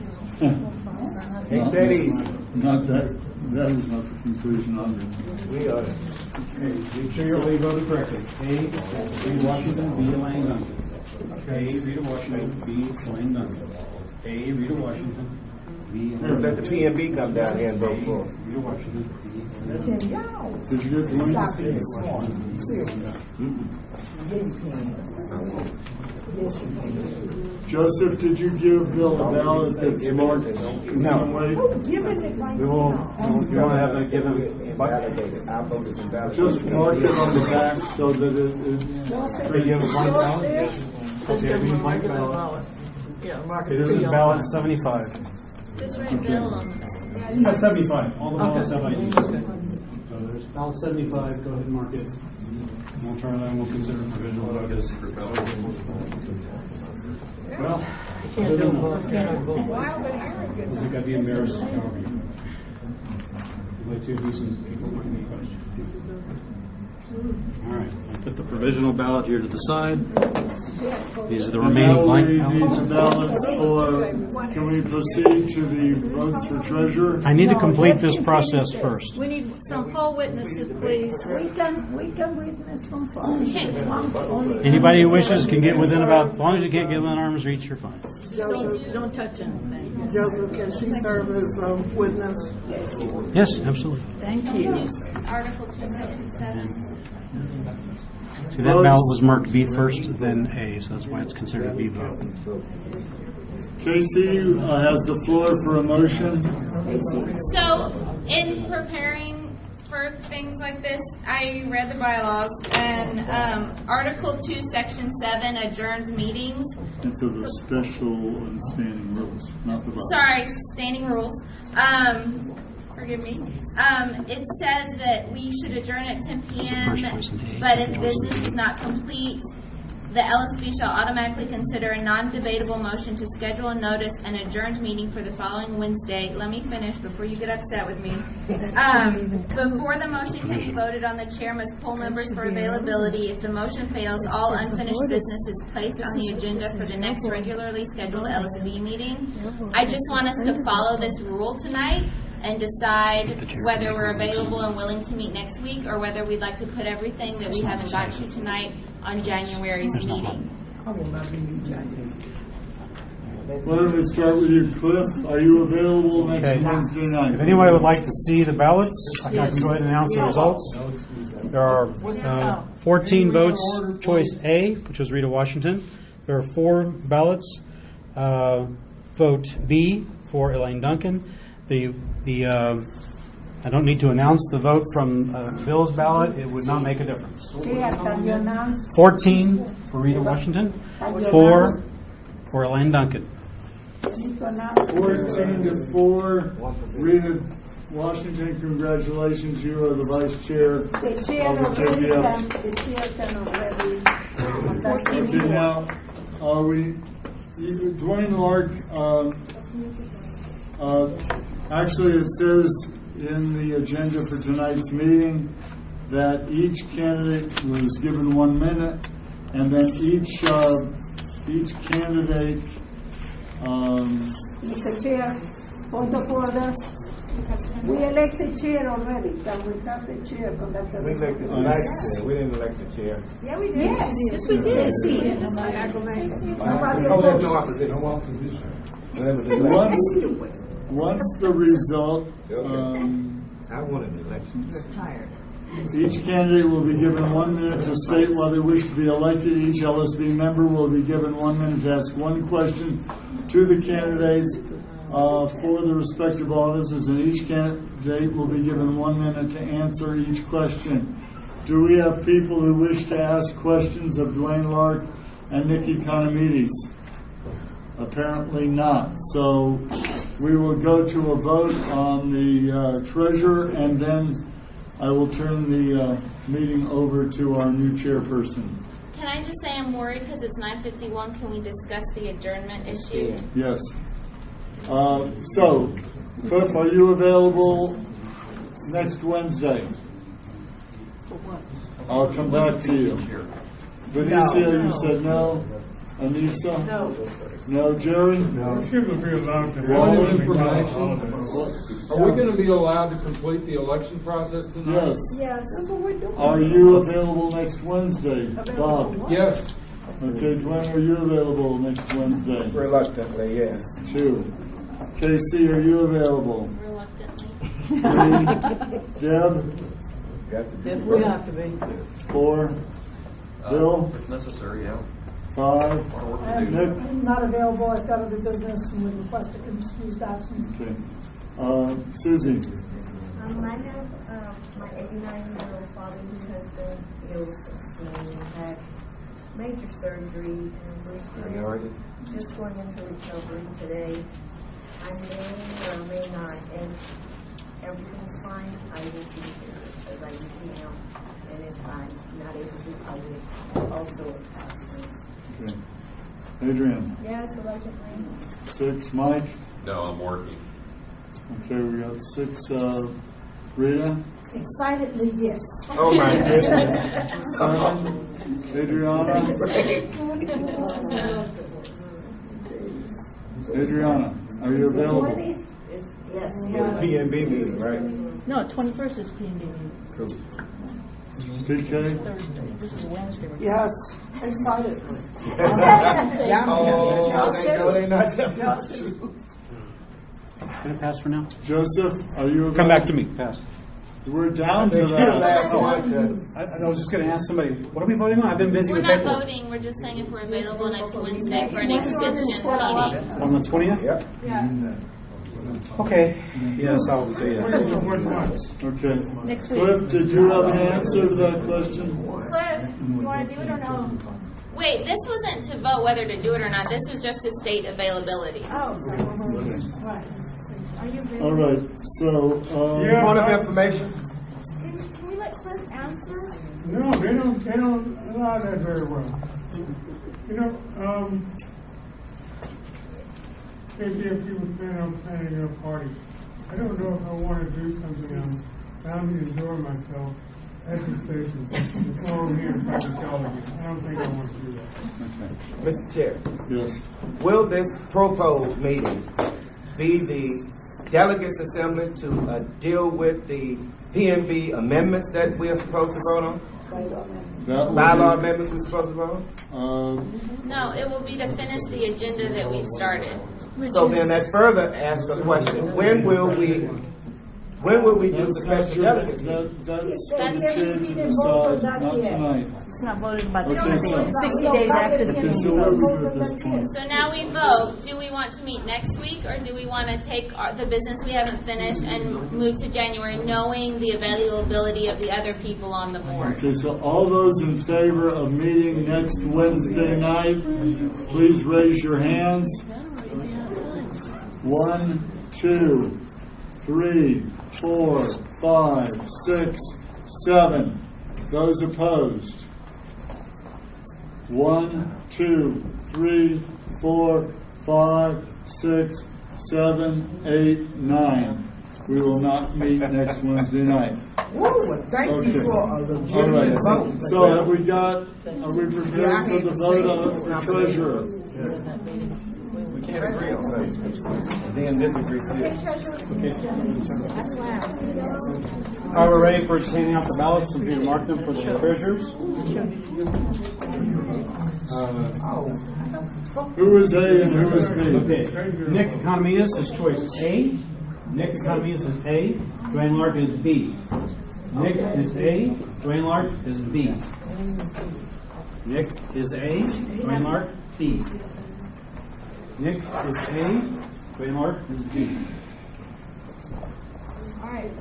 Take that easy. Not that. That is not the conclusion I'm reaching. We are. Make sure you voted correctly. A, Rita Washington, B, Elaine Duncan. A, Rita Washington, B, Elaine Duncan. A, Rita Washington, B, Just let the PNB come down here and vote for it. Rita Washington, B, Did you get the Stop link? being smart. Seriously. Yeah, you can. Yes, you can. Joseph, did you give Bill a ballot that's marked in some way? Who giving it right You now? want to have to give him Invalidated. Our vote is invalidated. Just mark it on the back so that it you have a blank ballot? Yes. Just give them a regular ballot. Yeah, mark it. It is B a on ballot it. 75. Just write Bill on the No, 75. All the ballots have IDs. Okay. So there's ballot 75. Go ahead and mark it. We'll try that and we'll consider provisional votes. Well, You can't do both, can you? I think I'd be embarrassed to cover you. Like two decent people might make questions. All right, I'll put the provisional ballot here to the side. These are the remaining blank These ballots. ballots for, can we proceed to the votes for treasurer? I need to complete this process first. We need some poll witnesses, please. We can witness from far. Anybody who wishes can get within about, as long as you can't get within arm's reach, you're fine. Joseph, don't touch anything. Joseph, can she serve as a witness? Yes, absolutely. Thank you. Article 2, Section 7. See, that ballot was marked B first, then A, so that's why it's considered a B vote. Casey has the floor for a motion. So, in preparing for things like this, I read the bylaws, and Article 2, Section 7 adjourned meetings. It's of the special and standing rules, not the bylaws. Sorry, standing rules. Forgive me. It says that we should adjourn at 10 p.m., but if business is not complete, the LSB shall automatically consider a non-debatable motion to schedule a notice and adjourned meeting for the following Wednesday. Let me finish before you get upset with me. Before the motion can be voted on, the chair must poll members for availability. If the motion fails, all unfinished business is placed on the agenda for the next regularly scheduled LSB meeting. I just want us to follow this rule tonight and decide whether we're available and willing to meet next week, or whether we'd like to put everything that we haven't got to tonight on January's meeting. I will not be in January. Why don't we start with you, Cliff? Are you available next Okay. Wednesday night? If anybody would like to see the ballots, I can go ahead and announce the results. There are 14 votes, choice A, which was Rita Washington. There are 4 ballots, vote B for Elaine Duncan. I don't need to announce the vote from Bill's ballot. It would not make a difference. Can you announce? 14 for Rita Washington, 4 for Elaine Duncan. 14 to 4. Rita Washington, congratulations. You are the vice chair The chair of the already JPF. the chair can already. Okay, now, Dwayne Lark, actually it says in the agenda for tonight's meeting that each candidate was given 1 minute, and then each candidate Mr. Chair, point of order. We elected chair already. Can we have the chair conduct the We elected the vice chair. We didn't elect the chair. Yeah, we did. Yes, we did. Nobody Oh, there's no opposed. opposition. Once the result, I wanted the election. each candidate will be given 1 minute to state why they wish to be elected. Each LSB member will be given 1 minute to ask one question to the candidates for the respective offices, and each candidate will be given 1 minute to answer each question. Do we have people who wish to ask questions of Dwayne Lark and Nikki Economides? Apparently not. So we will go to a vote on the treasurer, and then I will turn the meeting over to our new chairperson. Can I just say I'm worried because it's 9:51. Can we discuss the adjournment issue? Yes. So, Cliff, are you available next Wednesday? I'll come back to you. Benicia, you said no. Anissa? No. No, Jerry? No. Should we be allowed to? Point of information. Are we going to be allowed to complete the election process tonight? Yes. Yes. That's what we're doing. Are you available next Wednesday, Bob? Yes. Okay, Dwayne, are you available next Wednesday? Reluctantly, yes. 2. Casey, are you available? Reluctantly. 3. Deb? We have to be. 4. Bill? If necessary, yeah. 5. Nick? I'm not available. I've got other business and would request an excused absence. Okay. Susie? I have my 89-year-old father who has been ill and had major surgery, and we're just going into recovery today. I may or may not, and everything's fine. I will be here as I usually am, and if I'm not able to, I will also pass. Okay. Adrian? Yes, reluctantly. 6. Mike? No, I'm working. Okay, we got 6. Rita? Excitedly, yes. Oh my goodness. 7. Adriana? Adriana, are you available? Yes. For the PNB meeting, right? No, 21st is PNB meeting. Cool. PK? Thursday. This is Wednesday. Yes, excited. Oh, they not. Can I pass for now? Joseph, are you available? Come back to me. Pass. We're down to that. I was just going to ask somebody, what are we voting on? I've been busy We're with not paperwork. voting, we're just saying if we're available next Wednesday for an extension meeting. On the 20th? Yep. Yeah. Okay. Yes, I'll say that. Okay. Next week. Cliff, did you have an answer to that question? Cliff, do you want to do it or no? Wait, this wasn't to vote whether to do it or not. This was just to state availability. Oh, sorry. Right. Are you available? All right, so, Point of information? Can we let Cliff answer? No, they don't allow that very well. You know, KPFT was planning a party. I don't know if I want to do something. I'm enjoying myself at the station. It's all here in private television. I don't think I want to do that. okay. Mr. Chair, Yes. will this proposed meeting be the delegates assembly to deal with the PNB amendments that we are supposed to vote on? Bylaw amendments we're supposed to vote on? No, it will be to finish the agenda that we've started. So then that further asks the question, when will we do the special delegates? That's for the chair to decide, not tonight. It's not voted about Okay, the so- 60 days after the Okay, so what do we do at this point? So now we vote. Do we want to meet next week, or do we want to take the business we haven't finished and move to January, knowing the availability of the other people on the board? Okay, so all those in favor of meeting next Wednesday night, please raise your hands. 1, 2, 3, 4, 5, 6, 7. Those opposed? 1, 2, 3, 4, 5, 6, 7, 8, 9. We will not meet next Wednesday night. Woo, well, thank you for a legitimate All vote. right. So are we prepared for the vote for treasurer? We can't agree on that. Then disagree still. Are we ready for handing out the ballots and to mark them for the treasurers? Who is A and who is B? Okay. Nick Economides is choice A. Nick Economides is A. Dwayne Lark is B. Nick is A. Dwayne Lark is B. Nick is A. Dwayne Lark B. Nick is A. Dwayne Lark is B. All right.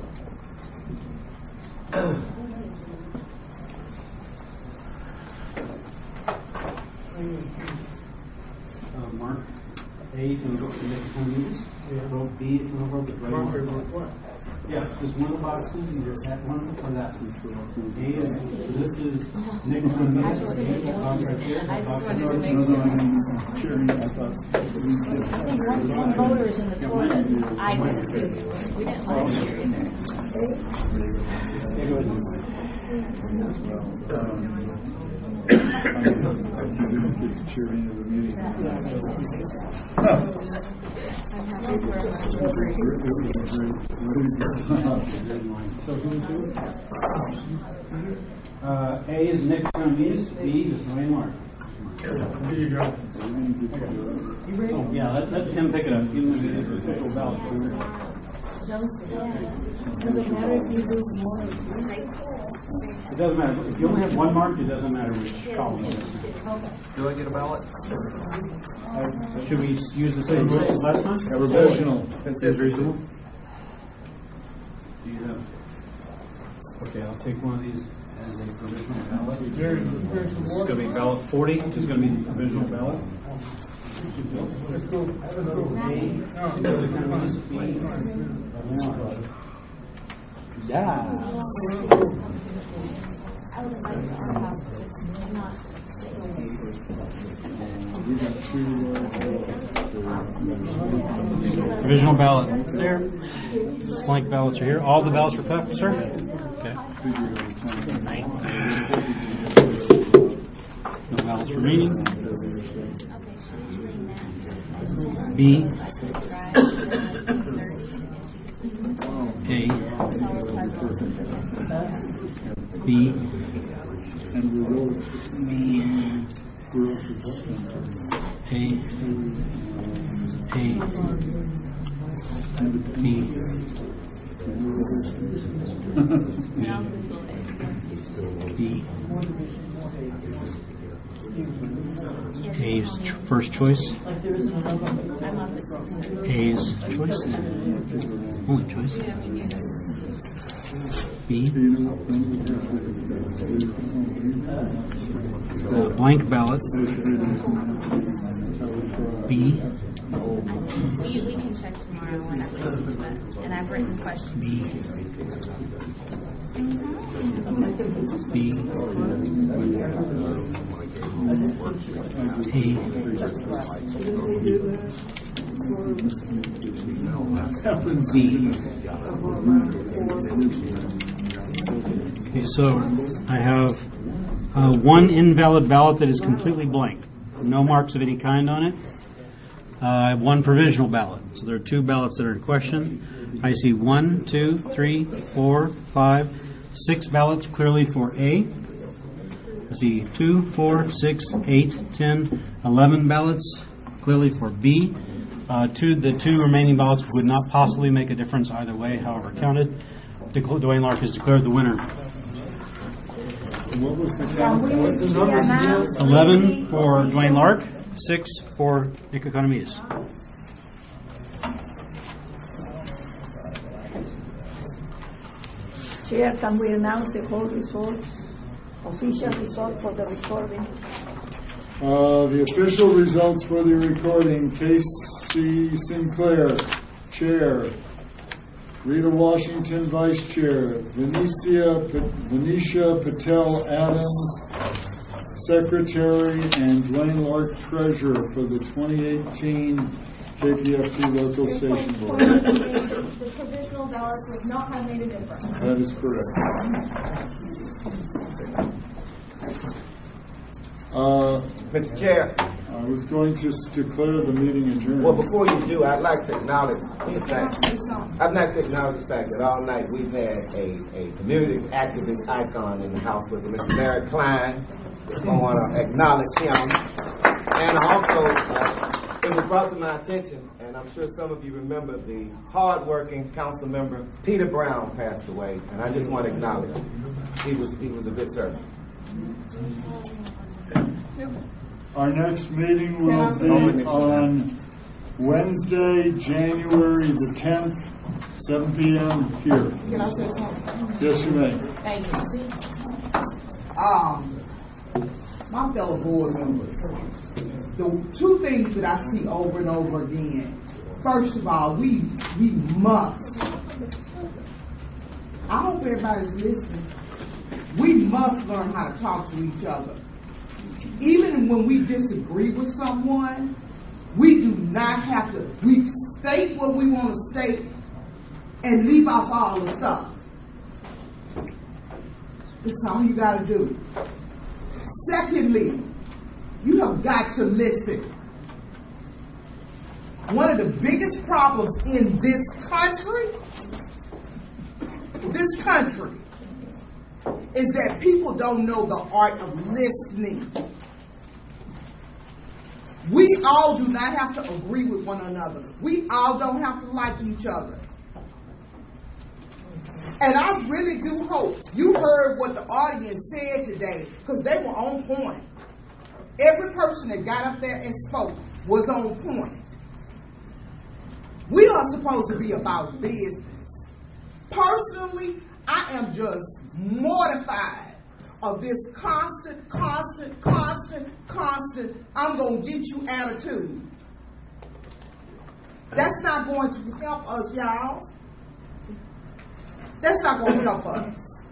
Mark A and go to Nick Economides. Vote B and vote the Dwayne Lark. Yeah, just one of the boxes, either that one or that one. A is, so this is Nick Economides. I just wanted to make sure. I think one voter is in the toilet. I didn't. We didn't hold it in there. A is Nick Cummings, B is Dwayne Mark. Here you go. Oh, yeah, let him pick it up. Give him the official ballot. Does it matter if you do more? It doesn't matter. If you only have one mark, it doesn't matter which column it is. Do I get a ballot? Should we use the same rules as last time? Provisional. Seems reasonable. Do you have? Okay, I'll take one of these as a provisional ballot. This is going to be ballot 40. This is going to be a provisional ballot. Let's go. Yeah. I would like our house to not Provisional ballot there. Blank ballots are here. All the ballots were cut, sir? Okay. No ballots remaining. B. A. B. B. A's first choice. A's choice. Only choice. B. Blank ballot. B. We can check tomorrow when I think, and I've written questions. B. B. Okay, so I have one invalid ballot that is completely blank, no marks of any kind on it. I have one provisional ballot, so there are two ballots that are in question. I see 1, 2, 3, 4, 5, 6 ballots clearly for A. I see 2, 4, 6, 8, 10, 11 ballots clearly for B. The two remaining ballots would not possibly make a difference either way, however counted. Dwayne Lark is declared the winner. What was the count? 11 for Dwayne Lark, 6 for Nick Economides. Chair, can we announce the whole results, official result for the recording? The official results for the recording: Casey Sinclair, Chair; Rita Washington, Vice Chair; Venetia Patel Adams, Secretary; and Dwayne Lark, Treasurer for the 2018 KPFT Local Station Board. The provisional ballots would not have made a difference. That is correct. Mr. Chair. I was going to declare the meeting adjourned. Well, before you do, I'd like to acknowledge the fact that all night we've had a community activist icon in the house with Mr. Barry Klein. I want to acknowledge him. And also, it was brought to my attention, and I'm sure some of you remember, the hard-working council member Peter Brown passed away, and I just want to acknowledge him. He was a good servant. Our next meeting will be on Wednesday, January the 10th, 7 p.m. here. Can I say something? Yes, you may. Thank you. My fellow board members, the two things that I see over and over again. First of all, we must. I hope everybody's listening. We must learn how to talk to each other. Even when we disagree with someone, we do not have to. We state what we want to state and leave off all the stuff. It's something you got to do. Secondly, you have got to listen. One of the biggest problems in this country is that people don't know the art of listening. We all do not have to agree with one another. We all don't have to like each other. And I really do hope you heard what the audience said today, because they were on point. Every person that got up there and spoke was on point. We are supposed to be about business. Personally, I am just mortified of this constant, I'm going to get you attitude. That's not going to help us, y'all. That's not going to help us.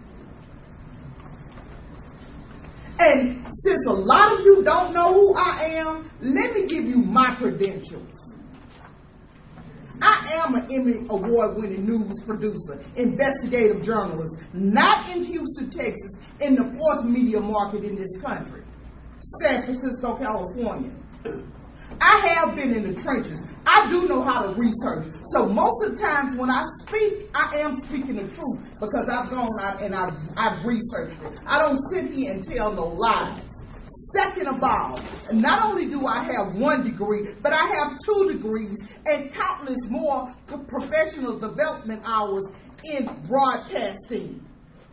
And since a lot of you don't know who I am, let me give you my credentials. I am an Emmy Award-winning news producer, investigative journalist, not in Houston, Texas, in the fourth media market in this country, San Francisco, California. I have been in the trenches. I do know how to research. So most of the times when I speak, I am speaking the truth because I've gone out and I've researched it. I don't sit here and tell no lies. Second of all, not only do I have 1 degree, but I have 2 degrees and countless more professional development hours in broadcasting.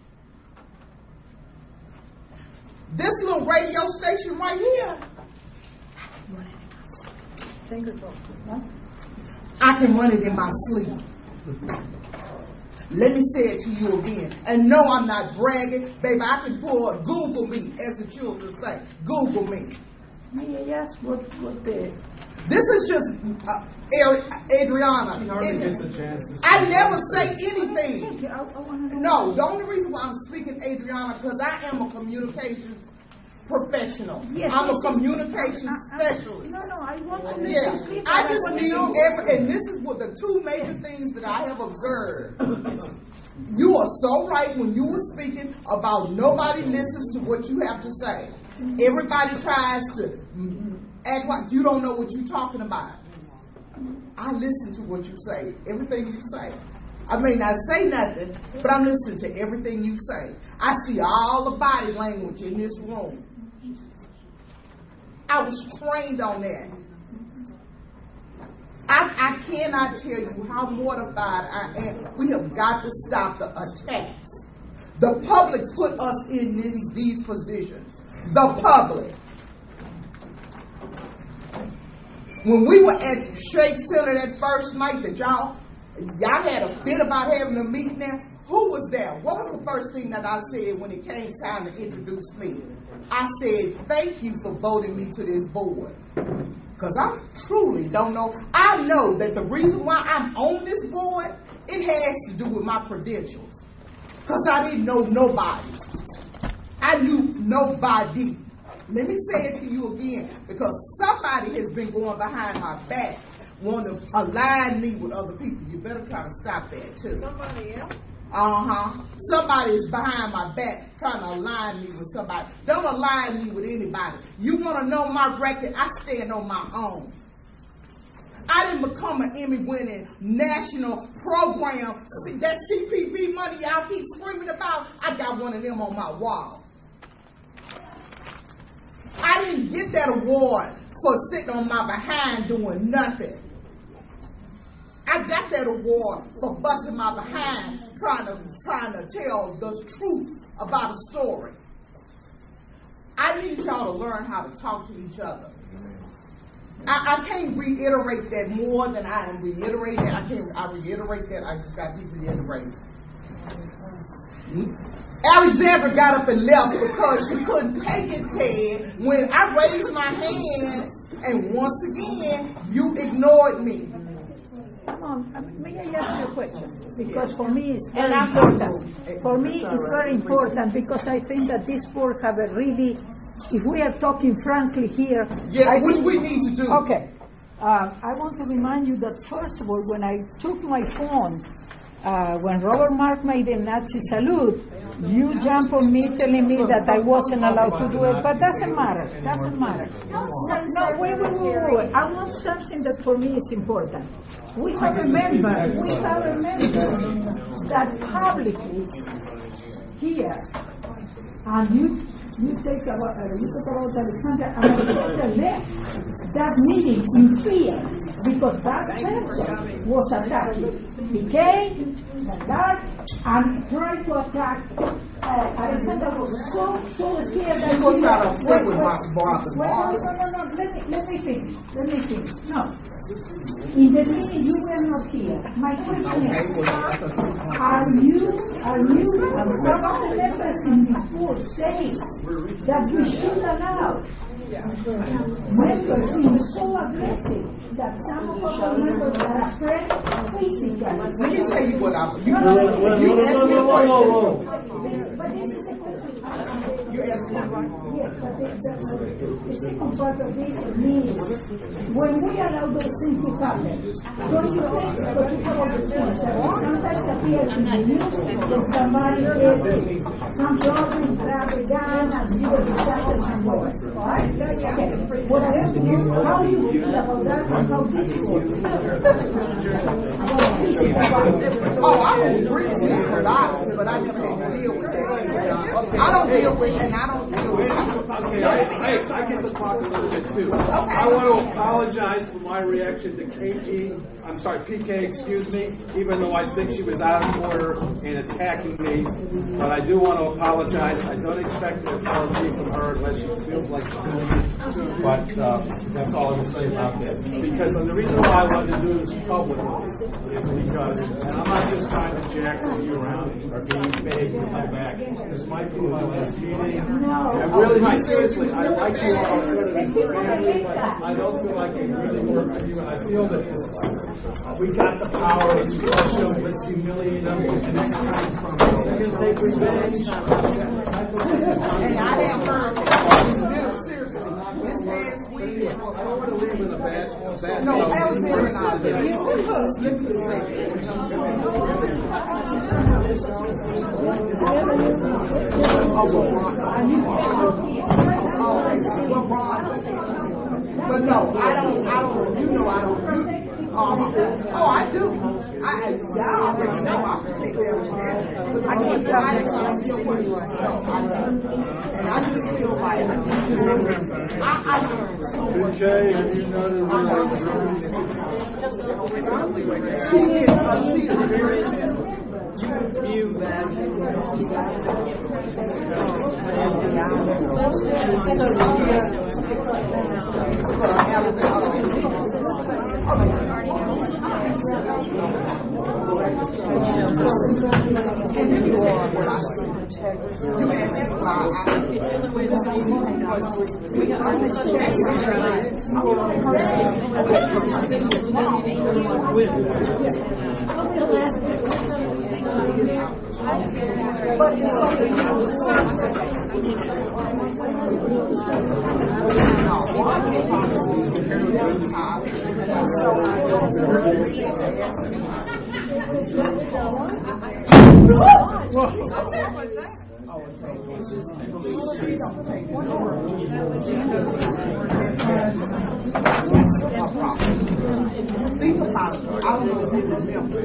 This little radio station right here, I can run it in my sleep. Let me say it to you again. And no, I'm not bragging. Baby, I can pull Google me, as the children say. Google me. Yes, what the... This is just Adriana. I never say anything. No, the only reason why I'm speaking Adriana, because I am a communications professional. Yes, I'm a communication specialist. No, I want to make yes. it I just need and this is what the 2 major things that I have observed. You are so right when you were speaking about nobody listens to what you have to say. Everybody tries to act like you don't know what you're talking about. I listen to what you say, everything you say. I may not say nothing, but I'm listening to everything you say. I see all the body language in this room. I was trained on that. I cannot tell you how mortified I am. We have got to stop the attacks. The public put us in these positions. The public. When we were at Shake Center that first night that y'all had a fit about having a meeting there, who was there? What was the first thing that I said when it came time to introduce me? I said, thank you for voting me to this board. Because I truly don't know. I know that the reason why I'm on this board, it has to do with my credentials. Because I didn't know nobody. I knew nobody. Let me say it to you again, because somebody has been going behind my back, wanting to align me with other people. You better try to stop that too. Somebody else? Somebody is behind my back trying to align me with somebody. Don't align me with anybody. You want to know my record? I stand on my own. I didn't become an Emmy-winning national program. That CPB money y'all keep screaming about, I got one of them on my wall. I didn't get that award for sitting on my behind doing nothing. I got that award for busting my behind trying to tell the truth about a story. I need y'all to learn how to talk to each other. I can't reiterate that more than I am reiterating. I reiterate that. I just got to keep reiterating. Alexandra got up and left because she couldn't take it, Ted, when I raised my hand, and once again, you ignored me. May I ask you a question? Because for me it's very important. For me it's very important because I think that this board have a really, if we are talking frankly here. Yeah, which we need to do. Okay. I want to remind you that first of all, when I took my phone when Robert Mark made the Nazi salute, you jump on me telling me that I wasn't allowed to do it, but doesn't matter. Doesn't matter. No, wait. I want something that for me is important. We have remembered that publicly here, and you talk about Alexander, and Alexander left that meeting in fear because that person was attacked. He came, and tried to attack. Alexander was so scared that he was not upset with my brother. No. Let me finish. No. In the meeting, you were not here. My question is, are you, and some of the members in this board saying that we should allow members being so aggressive that some of our members are afraid physically? Let me tell you what I'm. But this is a question. You asked me right. Yes, but the second part of this means when we allow those things to happen, don't you think that you have all the things that sometimes appear in the news that somebody did some problem, grab a gun, and do a disaster somewhere, right? Okay. What I want to know, how do you feel about that and how this works? Oh, I don't agree with it, but I never had to deal with that. I don't deal with it, and I don't deal with it. Okay, I get to talk a little bit too. Okay. I want to apologize for my reaction to PK, excuse me, even though I think she was out of order and attacking me. But I do want to apologize. I don't expect an apology from her unless she feels like she's doing it. But that's all I'm going to say about that. Because the reason why I wanted to do this publicly is because, and I'm not just trying to jack you around or being vague in my back. This might be my last meeting. And really, seriously, I like you all. I don't feel like I really work with you, and I feel that we got the power. Let's crush them. Let's humiliate them. And next time, they're going to take revenge. And I have heard seriously. This past week, I don't want to leave in a bad no, that was very not good. But no, I don't, you know, I don't. I do. I already know I can take care of that. I can't answer your question. No, I don't. And I just feel like I learned so much. She is very intelligent. You Think about it. I don't know if you remember.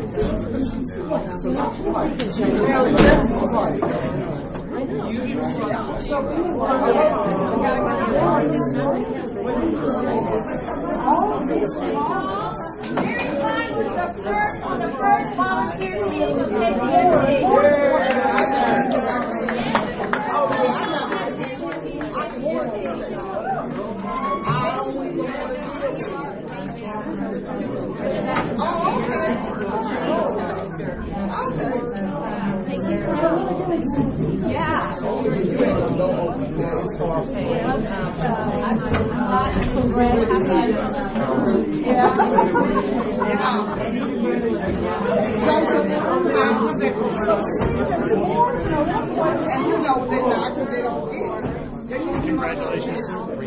On the first volunteer team to take the And you know, they doctors, they don't get it. They used to Congratulations.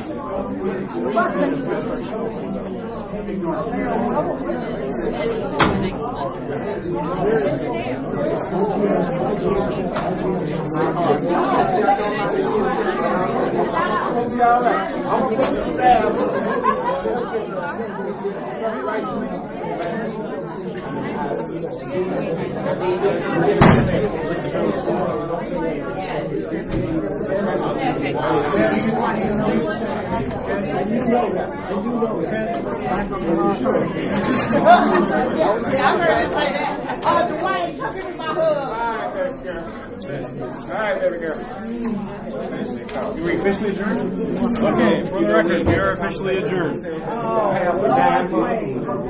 Dwayne, come give me my hug. All right, baby girl. You were officially adjourned? Okay, for the record, we are officially adjourned.